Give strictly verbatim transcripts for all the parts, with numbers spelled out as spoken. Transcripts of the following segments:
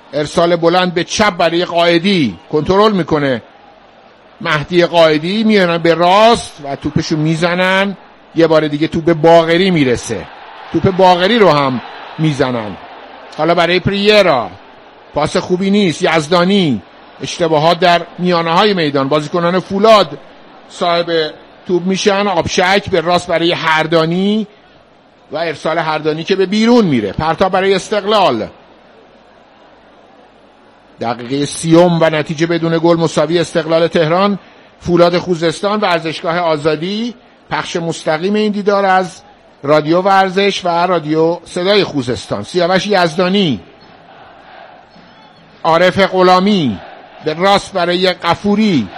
ارسال بلند به چپ برای قائدی، کنترل میکنه مهدی قائدی، میانن به راست و توپشو میزنن. یه بار دیگه توپ باقری میرسه، توپ باقری رو هم میزنن. حالا برای پریرا پاس خوبی نیست، یزدانی، اشتباهات در میانه های میدان، بازیکنان فولاد صاحب توپ میشن. آبشک به راست برای هردانی و ارسال هردانی که به بیرون میره. پرتاب برای استقلال، دقیقه سیوم و نتیجه بدون گل مساوی استقلال تهران فولاد خوزستان. ورزشگاه آزادی، پخش مستقیم این دیدار از رادیو ورزش و رادیو صدای خوزستان. سیاوش یزدانی، عارف غلامی به راست برای قفوری.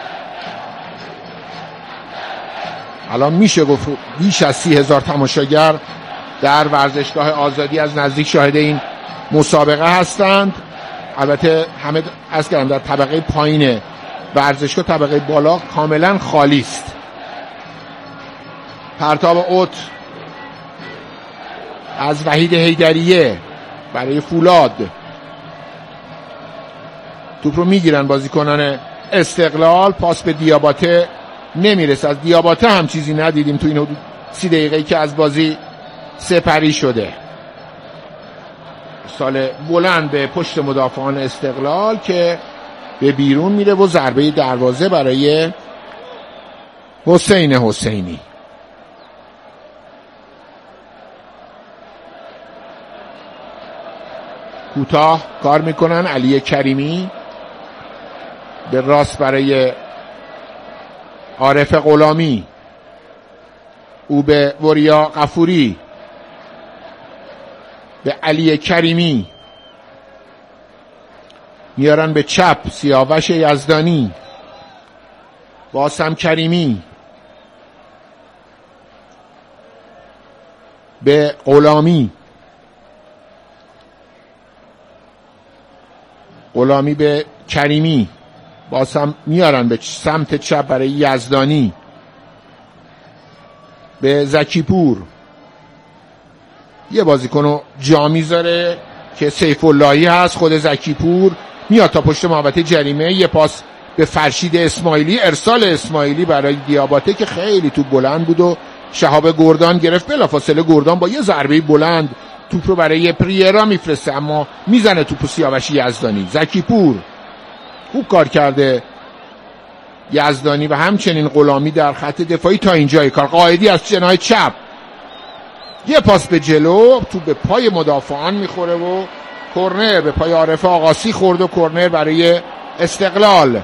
الان میشه گفت بیش از سی هزار تماشاگر در ورزشگاه آزادی از نزدیک شاهد این مسابقه هستند. البته همه از کردم در طبقه پایین ورزشگاه، طبقه بالا کاملا خالی است. پرتاب اوت از وحید حیدریه برای فولاد، توپ رو میگیرن بازیکنان استقلال. پاس به دیاباته نمیرسه. از دیاباته هم چیزی ندیدیم تو این حدود سی دقیقه‌ای که از بازی سپری شده. سال بلند به پشت مدافعان استقلال که به بیرون میره و ضربه دروازه برای حسین حسینی. کوتاه کار میکنن. علی کریمی به راست برای عارف غلامی، او به وریا قفوری، به علی کریمی، میارن به چپ. سیاوش یزدانی، باسم کریمی به غلامی، غلامی به کریمی، باسم میارن به سمت چپ برای یزدانی، به زکیپور. یه بازیکنو جا میذاره که سیف اللهی هست، خود زکیپور میاد تا پشت محوطه جریمه. یه پاس به فرشید اسماعیلی، ارسال اسماعیلی برای دیاباته که خیلی توپ بلند بود و شهاب گردان گرفت. بلافاصله گردان با یه ضربه بلند توپ رو برای پریرا میفرسته، اما میزنه توپ سیاوش یزدانی. زکیپور خوب کار کرده یزدانی و همچنین غلامی در خط دفاعی تا اینجای کار. قائدی از جناح چپ، یه پاس به جلو، توپ به پای مدافعان میخوره و کرنر به پای عارف آقاسی خورد و کرنر برای استقلال.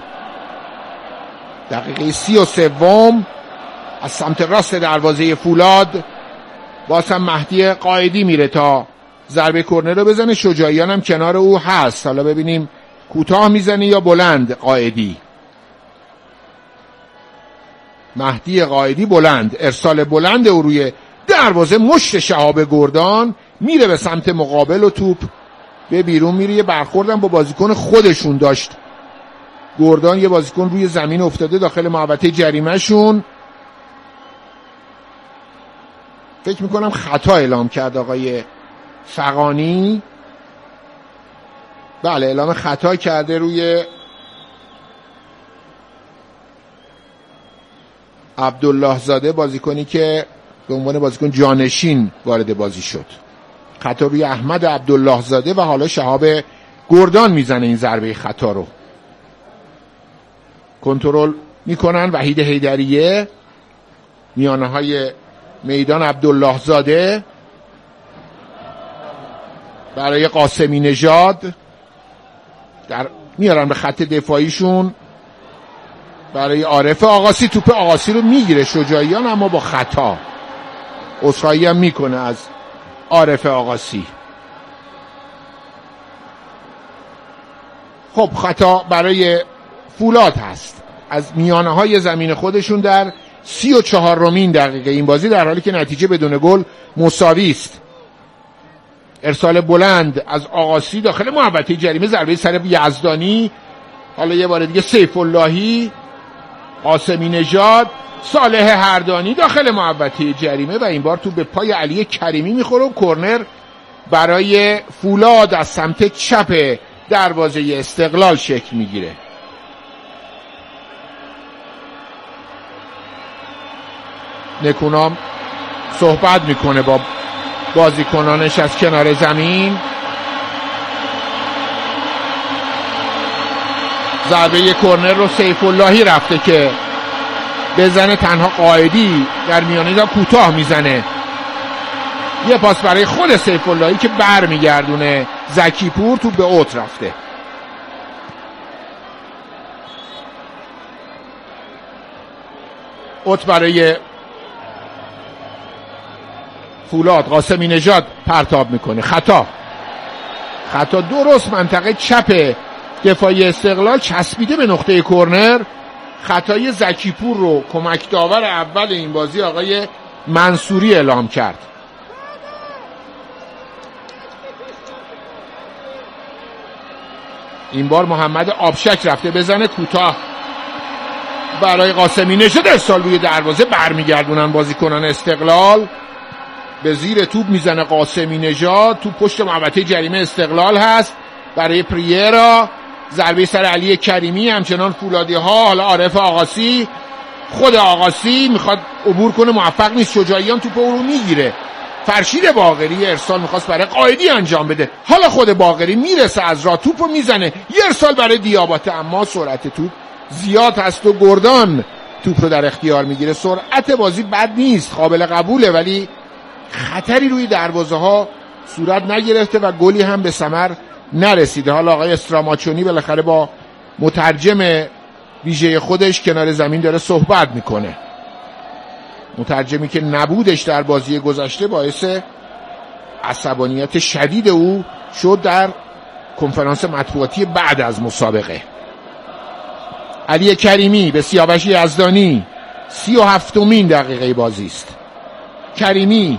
دقیقه سی و سوم از سمت راست دروازه فولاد باز هم مهدی قائدی میره تا ضربه کرنر رو بزنه. شجاعیان هم کنار او هست. حالا ببینیم کوتاه میزنه یا بلند. قائدی، مهدی قائدی بلند، ارسال بلند او روی دروازه. مشت شهاب گردان میره به سمت مقابل و توپ به بیرون میره. یه برخوردم با بازیکن خودشون داشت گردان، یه بازیکن روی زمین افتاده داخل محوطه جریمه شون. فکر میکنم خطا اعلام کرد آقای فغانی. بله اعلام خطا کرده روی عبدالله زاده، بازیکنی که به عنوان بازیکن جانشین وارد بازی شد. خطا روی احمد عبدالله زاده و حالا شهاب گردان میزنه این ضربه خطا رو. کنترل میکنن وحید حیدریه، میانه های میدان عبدالله زاده برای قاسمی نژاد، در میارن به خط دفاعیشون برای عارف آقاسی. توپ آقاسی رو میگیره شجاعیان اما با خطا. عذرخواهی هم میکنه از عارف آقاسی. خب خطا برای فولاد هست از میانه های زمین خودشون در سی و چهارمین دقیقه این بازی، در حالی که نتیجه بدون گل مساوی است. ارسال بلند از آقاسی داخل محوطه جریمه، ضربه سر یزدانی. حالا یه بار دیگه سیف اللهی، قاسمی نژاد، صالح هردانی داخل محوطه جریمه و این بار تو به پای علی کریمی میخوره و کرنر برای فولاد از سمت چپ دروازه استقلال شکل میگیره. نکونام صحبت میکنه با بازیکنانش از کنار زمین. ضربه کرنر رو سیف اللهی رفته که بزنه، تنها قائدی در میانه دا کوتاه میزنه. یه پاس برای خود سیف اللهی که بر میگردونه زکی پور، تو به اوت رفته. اوت برای فولاد. قاسمی نژاد پرتاب میکنه. خطا خطا درست منطقه چپ دفاعی استقلال چسبیده به نقطه کرنر. خطای زکی پور رو کمک داور اول این بازی آقای منصوری اعلام کرد. این بار محمد آبشک رفته بزنه کوتاه برای قاسمی نژاد. ارسال روی دروازه، برمیگردونن بازیکنان استقلال. به زیر توپ میزنه قاسمی نژاد. تو پشت محوطه جریمه استقلال هست برای پریرا. ضربه سر علی کریمی، همچنان فولادی ها. حالا عارف آقاسی، خود آقاسی میخواد عبور کنه، موفق نیست. شجاعیان توپ رو میگیره. فرشید باقری ارسال میخواست برای قائدی انجام بده. حالا خود باقری میرسه از راه، توپو میزنه. یه ارسال برای دیاباته، اما سرعت توپ زیاد هست و گردان توپ رو در اختیار میگیره. سرعت بازی بد نیست، قابل قبوله، ولی خطری روی دروازه ها صورت نگرفته و گلی هم به ثمر نرسیده. حالا آقای استراماچونی بالاخره با مترجم ویژه خودش کنار زمین داره صحبت میکنه. مترجمی که نبودش در بازی گذشته باعث عصبانیت شدید او شد در کنفرانس مطبوعاتی بعد از مسابقه. علی کریمی به سیاوش یزدانی. سی و هفتمین دقیقه بازی است. کریمی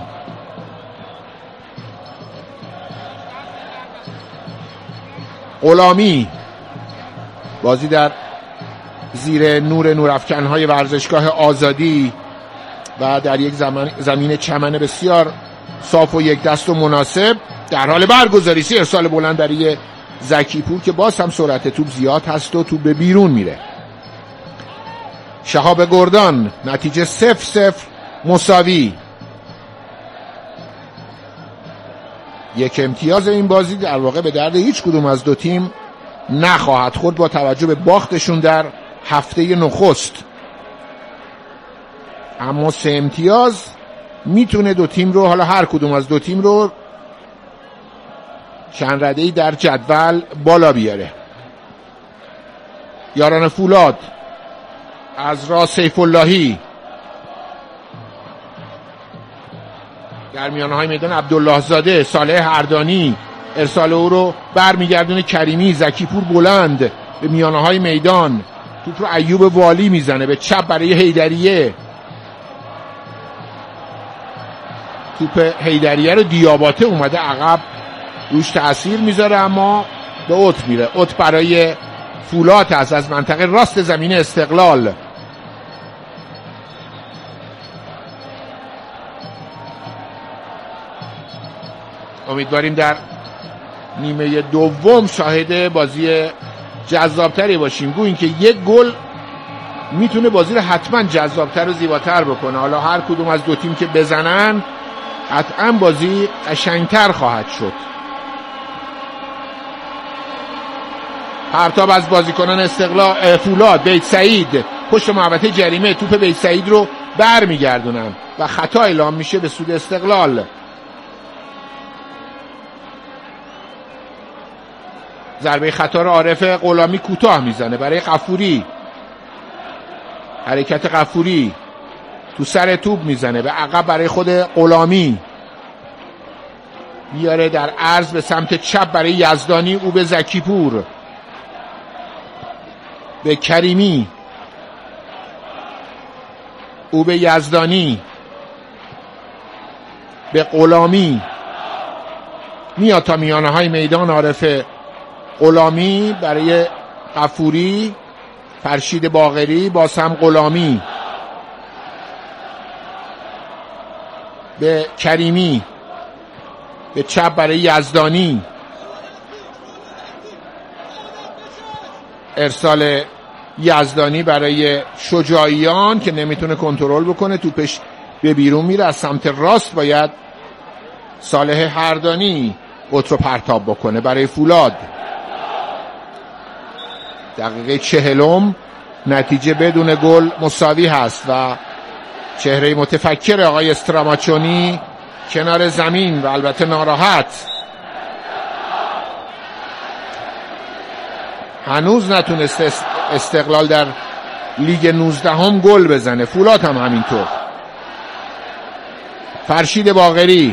غلامی. بازی در زیر نور نورافکن‌های ورزشگاه آزادی و در یک زمان زمین چمن بسیار صاف و یک دست و مناسب در حال برگزاری. سی ارسال بلند برای زکی پور که باز هم سرعت توپ زیاد هست و توپ به بیرون میره. شهاب گردان. نتیجه صفر صفر مساوی. یک امتیاز این بازی در واقع به درد هیچ کدوم از دو تیم نخواهد خورد با توجه به باختشون در هفته نخست. اما سه امتیاز میتونه دو تیم رو، حالا هر کدوم از دو تیم رو، چند رده‌ای در جدول بالا بیاره. یاران فولاد از راه سیف اللهی در میانه های میدان عبدالله زاده. صالح اردانی ارسال او رو برمیگردونه کریمی. زکی پور بلند به میانه های میدان، توپ رو ایوب والی میزنه به چپ برای حیدریه. توپ حیدریه رو دیاباته اومده عقب روش تأثیر میذاره، اما به اوت میره. اوت برای فولاد هست از منطقه راست زمین استقلال. امیدواریم در نیمه دوم شاهد بازی جذابتری باشیم. گویا اینکه یک گل میتونه بازی رو حتما جذابتر و زیباتر بکنه. حالا هر کدوم از دو تیم که بزنن قطعا بازی قشنگتر خواهد شد. پرتاب از بازیکنان استقلال فولاد. بیت سعید پشت محوطه جریمه، توپ بیت سعید رو برمیگردونن و خطا اعلام میشه به سود استقلال. ضربه خطا رو عارف غلامی کوتاه میزنه برای غفوری. حرکت غفوری تو سر توپ میزنه به عقب برای خود غلامی. میاره در عرض به سمت چپ برای یزدانی. او به زکی پور، به کریمی، او به یزدانی، به غلامی. میاد تا میانه های میدان. عارف غلامی برای غفوری. فرشید باقری باز هم غلامی به کریمی، به چپ برای یزدانی. ارسال یزدانی برای شجاعیان که نمیتونه کنترل بکنه، توپش به بیرون میره. از سمت راست باید صالح هردانی قطر رو پرتاب بکنه برای فولاد. دقیقه چهلم، نتیجه بدون گل مساوی هست و چهره متفکر آقای استراماچونی کنار زمین و البته ناراحت. هنوز نتونسته استقلال در لیگ نوزده هم گل بزنه، فولاد هم همینطور. فرشید باقری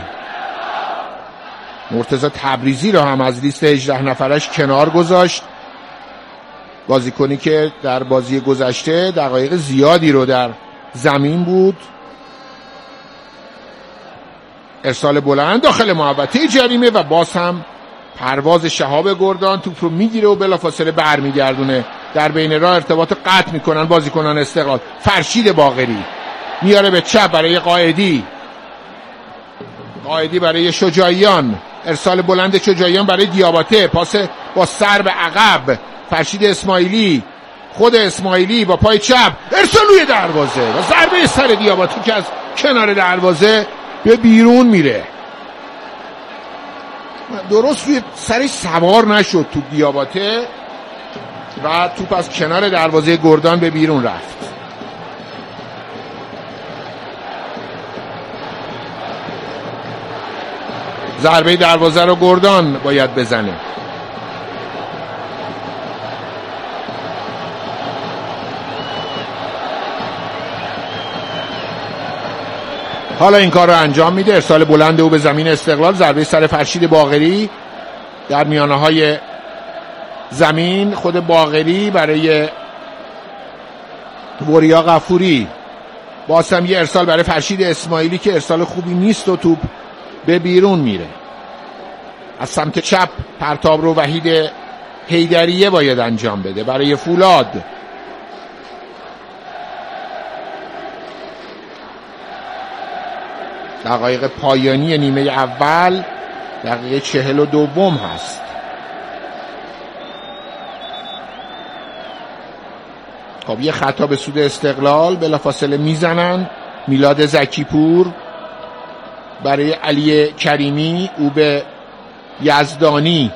مرتضی تبریزی رو هم از لیست هجده نفرش کنار گذاشت، بازیکنی که در بازی گذشته دقایق زیادی رو در زمین بود. ارسال بلند داخل محوطه جریمه و باز هم پرواز شهاب گردان توپ رو میگیره و بلافاصله برمیگردونه. در بین راه ارتباط قطع میکنن بازیکنان استقلال. فرشید باقری میاره به چپ برای قائدی، قائدی برای شجاعیان، ارسال بلند شجاعیان برای دیاباته، پاس با سر به عقب. فرشید اسماعیلی، خود اسماعیلی با پای چپ ارسال روی دروازه و ضربه سر دیاباته که از کنار دروازه به بیرون میره. درست روی سرش سوار نشد تو دیاباته و توپ از کنار دروازه گردان به بیرون رفت. ضربه دروازه رو گردان باید بزنه. حالا این کار رو انجام میده. ارسال بلند او به زمین استقلال، ضربه سر فرشید باقری در میانه های زمین. خود باقری برای وریا غفوری، باز هم یه ارسال برای فرشید اسماعیلی که ارسال خوبی نیست و توپ به بیرون میره. از سمت چپ پرتاب رو وحید حیدریه باید انجام بده برای فولاد. دقایق پایانی نیمه اول، دقیقه چهل و دوم هست. خب یه خطا به سود استقلال، بلافاصله میزنن. میلاد زکیپور برای علی کریمی، او به یزدانی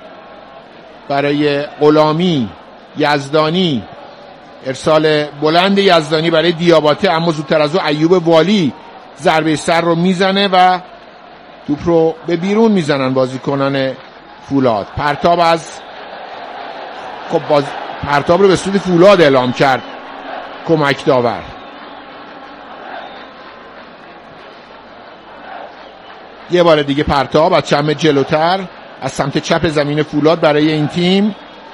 برای غلامی، یزدانی ارسال بلند یزدانی برای دیاباته، اما زودتر از او ایوب والی ضربه سر رو میزنه و توپ رو به بیرون میزنن بازیکنان فولاد. پرتاب از خب باز پرتاب رو به سود فولاد اعلام کرد کمک داور. یه بار دیگه پرتاب از چند متر جلوتر از سمت چپ زمین فولاد برای این تیم.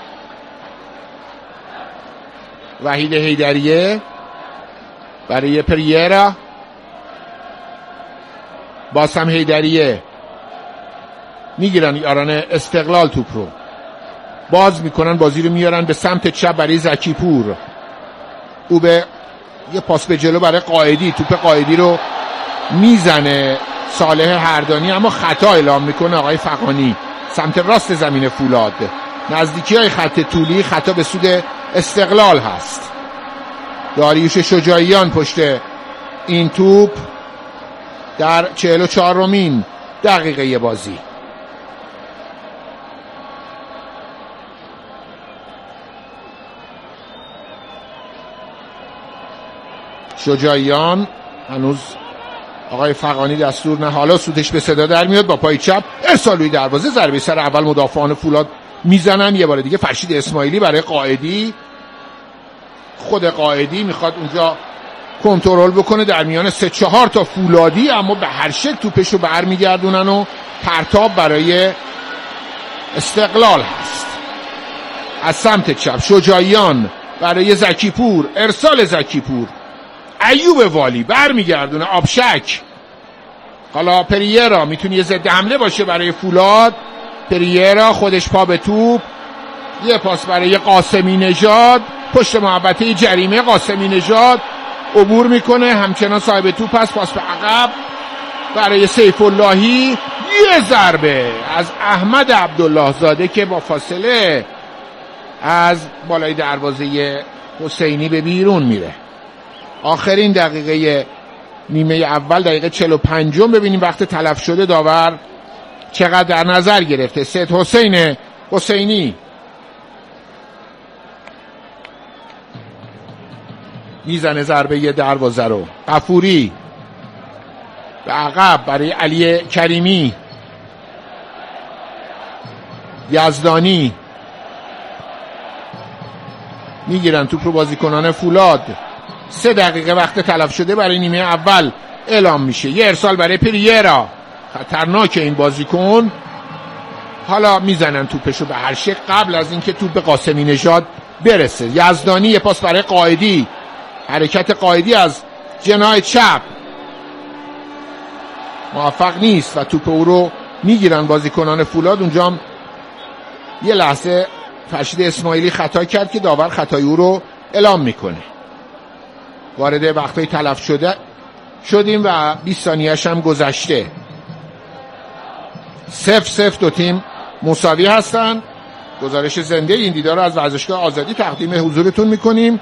وحید حیدریه برای پریرا، باز هم حیدریه میگیرن یاران استقلال، توپ رو باز میکنن، بازی رو میارن به سمت چپ برای زکیپور. او به یه پاس به جلو برای قائدی، توپ قائدی رو میزنه صالح هردانی، اما خطا اعلام میکنه آقای فغانی سمت راست زمین فولاد. نزدیکی های خط طولی، خطا به سود استقلال هست. داریوش شجاعیان پشت این توپ در چهل و چهارمین دقیقه بازی. شجاعیان هنوز آقای فغانی دستور نه، حالا سودش به صدا در میاد با پای چپ ارسال روی دروازه، ضربه سر اول مدافعان فولاد میزنن. یه بار دیگه فرشید اسماعیلی برای قائدی، خود قائدی میخواد اونجا کنترل بکنه در میان سه چهار تا فولادی، اما به هر شکل توپش رو برمیگردونن و پرتاب برای استقلال هست. از سمت چپ شجاعیان برای زکیپور، ارسال زکیپور، ایوب والی برمیگردونه آبشک. حالا پریرا میتونه یه ضد حمله باشه برای فولاد. پریرا خودش پا به توپ، یه پاس برای قاسمی نژاد پشت محوطه جریمه. قاسمی نژاد عبور میکنه، همچنان صاحب توپ است، پاس به عقب برای سیف اللهی. یه ضربه از احمد عبدالله زاده که با فاصله از بالای دروازه حسینی به بیرون میره. آخرین دقیقه نیمه اول، دقیقه چهل و پنج، ببینیم وقت تلف شده داور چقدر در نظر گرفته. سید حسین حسینی میزنه ضربه دروازه رو. غفوری به عقب برای علی کریمی. یزدانی میگیرن توپ رو بازیکنان فولاد. سه دقیقه وقت تلف شده برای نیمه اول اعلام میشه. یه ارسال برای پریرا، خطرناک این بازیکن. حالا میزنن توپشو به هر شکل قبل از اینکه توپ به قاسمی نژاد برسه. یزدانی یه پاس برای قائدی، حرکت قائدی از جناح چپ موفق نیست و توپ او رو میگیرن بازیکنان فولاد. اونجا هم یه لحظه فرشید اسماعیلی خطا کرد که داور خطای او رو اعلام میکنه. وارد وقتای تلف شده شدیم و بیست ثانیه‌اش هم گذشته. صفر صفر دو تیم مساوی هستن. گزارش زنده این دیدار رو از ورزشگاه آزادی تقدیم حضورتون میکنیم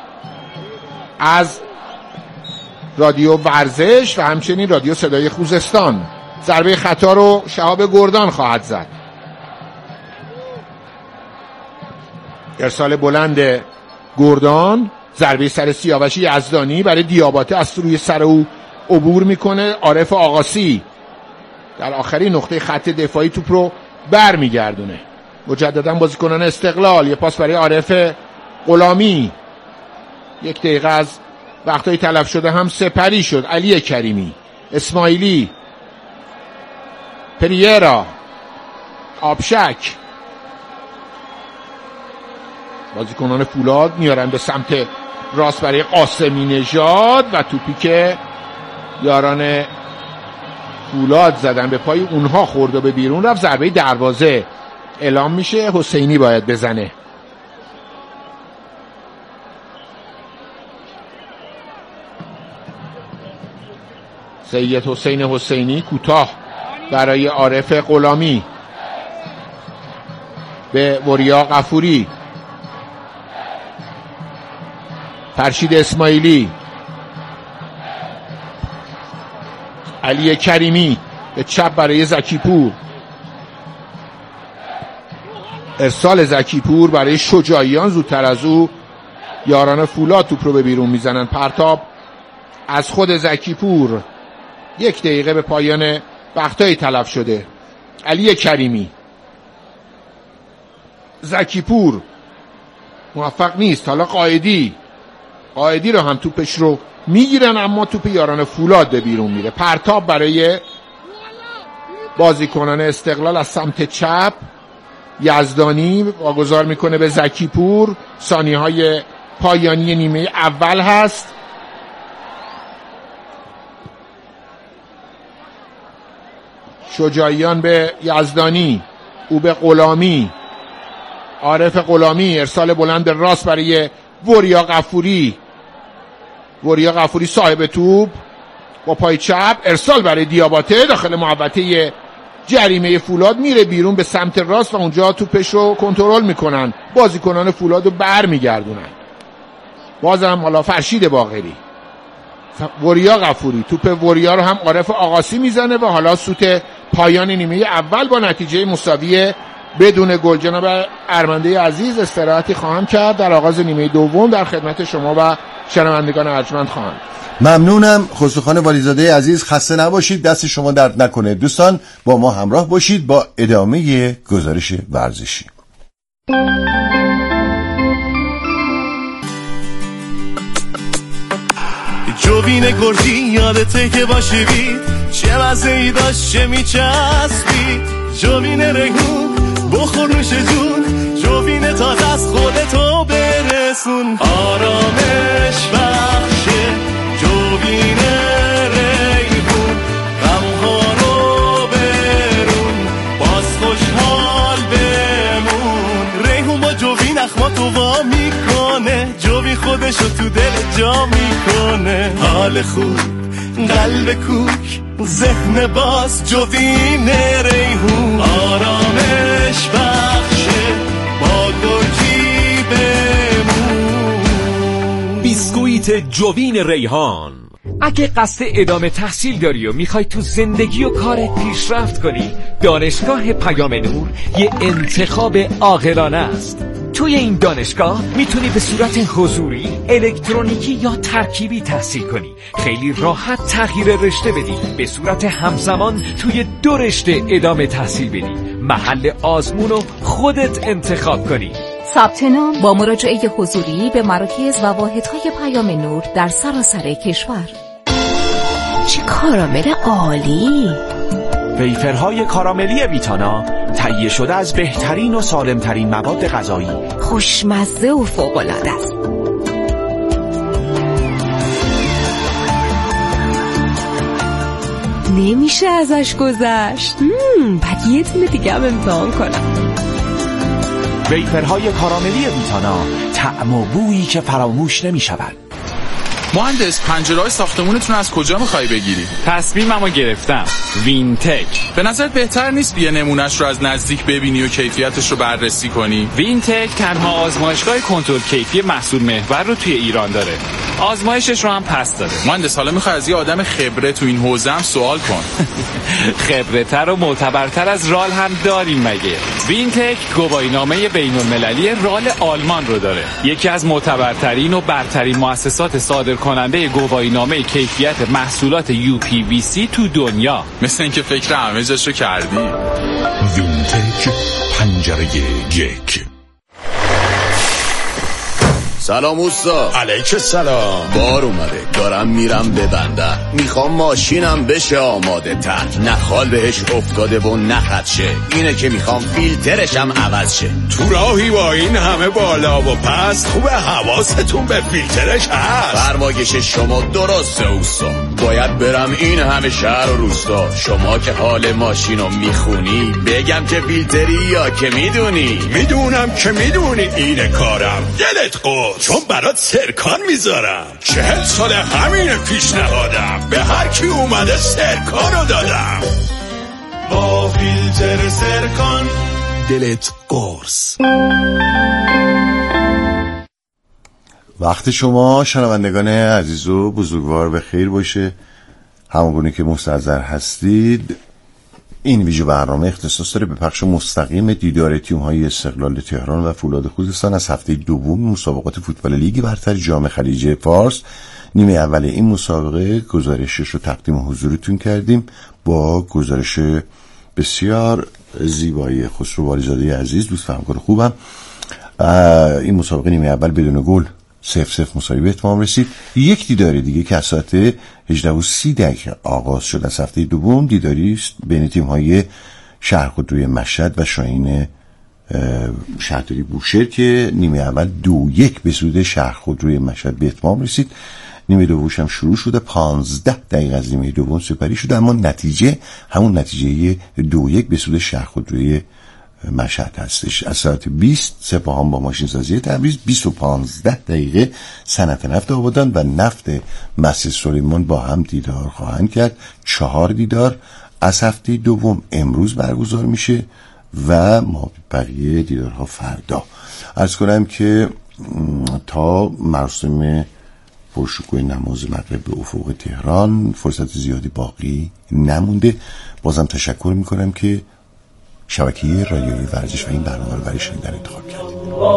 از رادیو ورزش و همچنین رادیو صدای خوزستان. ضربه خطا رو شهاب گردان خواهد زد. ارسال بلند گردان، ضربه سر سیاوش یزدانی برای دیاباته از روی سر او عبور میکنه. عارف آقاسی در آخرین نقطه خط دفاعی توپ رو بر میگردونه. مجددا بازیکنان استقلال. یه پاس برای عارف غلامی. یک دقیقه از وقتای تلف شده هم سپری شد. علی کریمی، اسماعیلی، پریرا، آبشک. بازیکنان فولاد میارن به سمت راست برای قاسمی نژاد و توپی که یاران فولاد زدن به پای اونها خورد و به بیرون رفت. ضربه دروازه اعلام میشه. حسینی باید بزنه. سید حسین حسینی کوتاه برای عارف غلامی به وریا غفوری. فرشید اسماعیلی، علی کریمی به چپ برای زکیپور. ارسال زکیپور برای شجاعیان. زودتر از او یاران فولاد توپ رو به بیرون میزنن. پرتاب از خود زکیپور. یک دقیقه به پایان وقتای تلف شده. علی کریمی، زکیپور موفق نیست. حالا قائدی قائدی رو هم توپش رو میگیرن اما توپ یاران فولاد به بیرون میره. پرتاب برای بازیکنان استقلال از سمت چپ. یزدانی واگذار میکنه به زکیپور. ثانیه های پایانی نیمه اول هست. شجاعیان به یزدانی، او به غلامی. عارف غلامی ارسال بلند راست برای وریا غفوری. وریا غفوری صاحب توپ با پای چپ. ارسال برای دیاباته داخل محوطه جریمه فولاد. میره بیرون به سمت راست و اونجا توپش رو کنترل میکنن بازیکنان فولاد رو بر میگردونن. بازم حالا فرشید باقری، وریا غفوری. توپ وریا رو هم عارف آقاسی میزنه و حالا سوت پایان نیمه اول با نتیجه مساوی بدون گل. جناب ارمنده عزیز استراحتی خواهم کرد. در آغاز نیمه دوم در خدمت شما و شنوندگان ارجمند خواهم. ممنونم. خسروخان والیزاده عزیز، خسته نباشید، دست شما درد نکنه. دوستان با ما همراه باشید با ادامه گزارش ورزشی. جوین گرجی یادته که باشی بید، چه مزه‌ای داشت چه میچسبید. جوین ریحون بخور نوش جون، جوین تازه از خودتو برسون. آرامش بخشه جوین ریحون، غمها رو برون باز خوشحال بمون. ریحون با جوین اخماتو وا میکنه، جوین خودشو تو دل جا میکنه. حال خوب قلب کوک ذهن باز جوین ریحون. آرامش بخشه با گرجی محیط جوین ریحان. اگه قصد ادامه تحصیل داری و میخوای تو زندگی و کارت پیشرفت کنی، دانشگاه پیام نور یه انتخاب عاقلانه است. توی این دانشگاه میتونی به صورت حضوری، الکترونیکی یا ترکیبی تحصیل کنی. خیلی راحت تغییر رشته بدی، به صورت همزمان توی دو رشته ادامه تحصیل بدی، محل آزمون رو خودت انتخاب کنی. ثبت نام با مراجعه حضوری به مراکز و واحدهای پیام نور در سراسر کشور. چه کارامل عالی! ویفرهای کاراملی ویتانا تهیه شده از بهترین و سالمترین مواد غذایی، خوشمزه و فوق‌العاده است. نمیشه ازش گذشت. بعد یه تونه دیگه هم امتحان کنم. ویفرهای کاراملی ویتانا، طعم و بویی که فراموش نمی شود. مهندس، پنجره‌های ساختمونتون از کجا می‌خوای بگیری؟ تصمیممو گرفتم. وینتک. به نظرت بهتر نیست بیا نمونهش رو از نزدیک ببینی و کیفیتش رو بررسی کنی؟ وینتک تنها آزمایشگاه کنترل کیفی محصول محور رو توی ایران داره. آزمایشش رو هم پس داده. مهندس، حالا می‌خوای از یه آدم خبره تو این حوزه هم سوال کن. خبره‌تر و معتبرتر از رال هم داریم مگه؟ وینتک گواهینامه بین‌المللی رال آلمان رو داره. یکی از معتبرترین و برترین مؤسسات صادر کننده گواهینامه کیفیت محصولات یو پی وی سی تو دنیا. مثل اینکه فکر همه جاشو کردی. وینتک، پنجره یک. سلام اوستا. علیک السلام. بار اومده، دارم میرم به بندر، میخوام ماشینم بشه آماده تر، نخال بهش افتاده و نخدشه، اینه که میخوام فیلترشم عوض شه. تو راهی با این همه بالا و پست، خوبه حواستون به فیلترش هست. فرمایش شما درسته اوستا، باید برم این همه شهر و روستا. شما که حال ماشینو میخونی، بگم که فیلتری یا که میدونی؟ میدونم که میدونی اینه کارم، دلت قول، چون برات سرکان میذارم. چهل سال همین پیشنهادم، به هر کی اومده سرکانو دادم. با فیلتر سرکان دلت قرص. وقت شما شنوندگان عزیز و بزرگوار به خیر باشه. همونگونه که مستحضر هستید، این ویژه برنامه اختصاص داره به پخش مستقیم دیدار تیم‌های استقلال تهران و فولاد خوزستان از هفته دوم مسابقات فوتبال لیگ برتر جام خلیج فارس. نیمه اول این مسابقه گزارشش رو تقدیم حضورتون کردیم با گزارش بسیار زیبایی خسرو والیزاده عزیز، دوست و همکار خوبم. این مسابقه نیمه اول بدون گل صفر صفر مساوی به اتمام رسید. یک دیدار دیگه که از ساعت هجده و سی دقیقه آغاز شد از هفته دوم، دیداری است بین تیم‌های شهرخودروی مشهد و شاهین شهرداری بوشهر که نیمه اول دو یک به سود شهرخودروی مشهد به اتمام رسید. نیمه دومش هم شروع شده، پانزده دقیقه از نیمه دوم سپری شده، اما نتیجه همون نتیجه دو یک به سود شهرخودروی مشهد هستش. از ساعت بیست سپاهان با ماشین سازی تبریز، بیست و پانزده دقیقه صنعت نفت آبادان و نفت مسجد سلیمان با هم دیدار خواهند کرد. چهار دیدار از هفته دوم امروز برگزار میشه و ما بقیه دیدارها فردا. عرض کنم که تا مراسم پرشکوه نماز مغرب به افق تهران فرصت زیادی باقی نمونده. بازم تشکر میکنم که شبکه رادیویی ورزش و این برنامه رو برای شنیدن انتخاب کردید.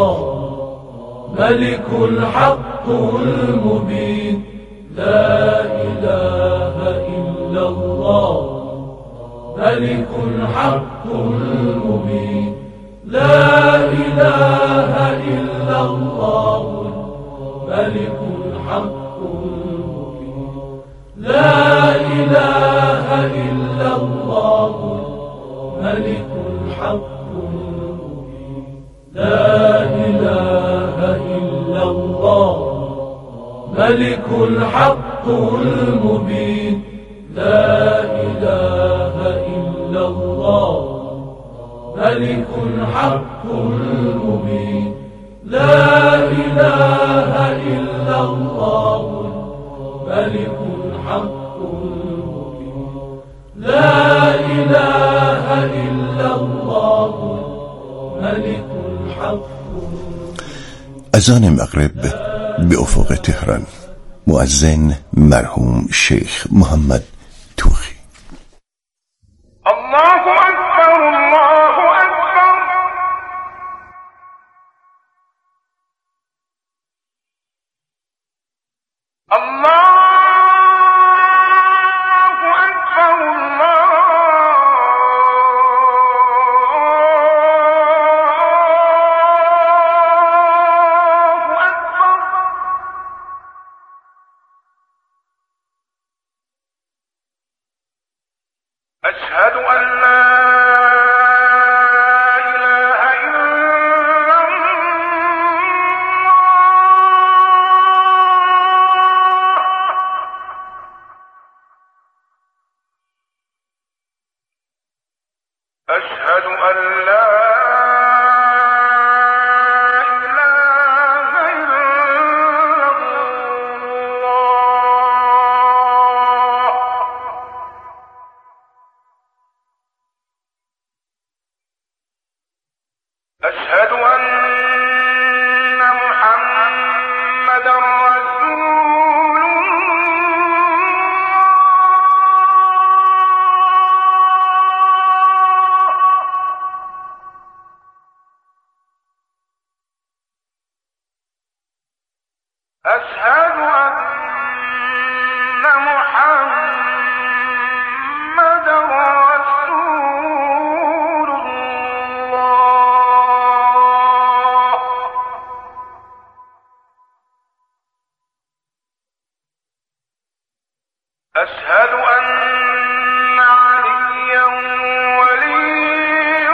ملك الحق المبين لا اله الا الله ملك الحق المبين لا اله الا الله ملك الحق المبين لا اله الا الله ملك الحق المبين لا إله إلا الله ملك الحق المبين لا إله إلا الله ملك الحق المبين لا إله إلا الله ملك الحق المبين لا إله إلا الله ملك الحق. اذان مغرب به افق تهران. مؤذن مرحوم شیخ محمد توخی. الله اکبر الله اکبر الله أشهد أن لا إله إلا الله أشهد أن لا أشهد أن محمد رسول الله أشهد أن محمد رسول الله أشهد أن عليا ولي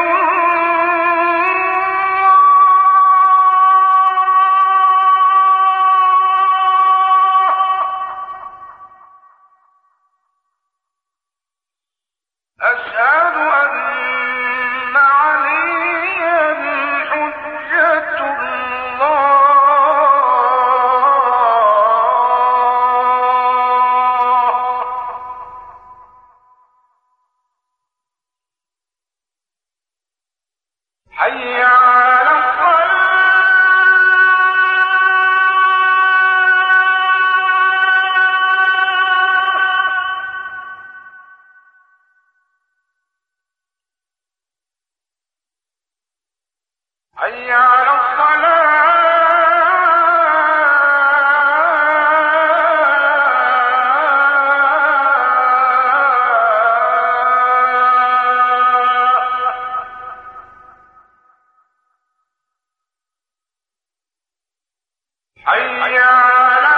أشهد أن عليا حجة الله حي على حي على حي على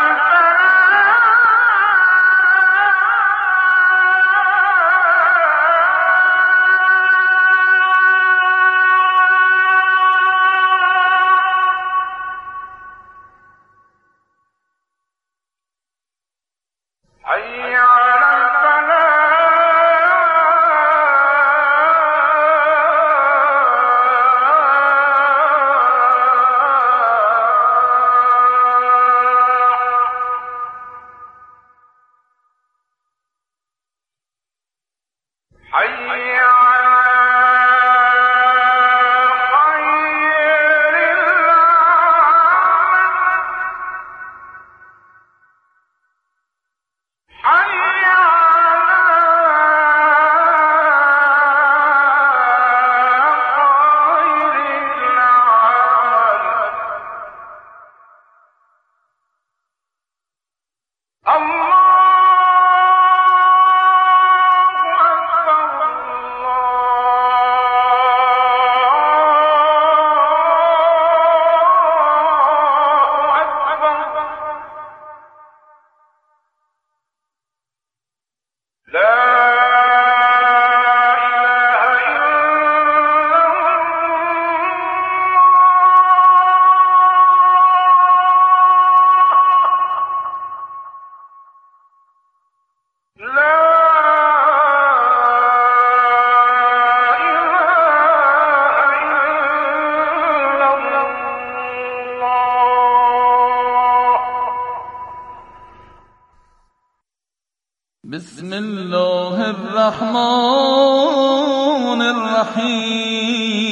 حي على حي على خير العمل حي على خير العمل الله بسم الله الرحمن الرحیم